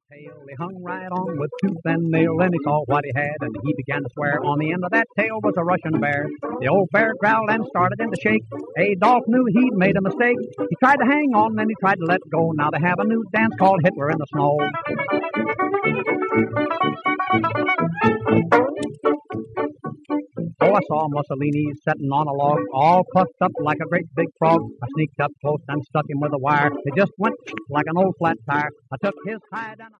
tail. He hung right on with tooth and nail, and he saw what he had, and he began to swear. On the end of that tail was a Russian bear. The old bear growled and started in to shake. Adolf knew he'd made a mistake. He tried to hang on, and he tried to let go. Now they have a new dance called Hitler in the Snow. Oh, I saw Mussolini sitting on a log, all puffed up like a great big frog. I sneaked up close and stuck him with a wire. It just went like an old flat tire. I took his hide and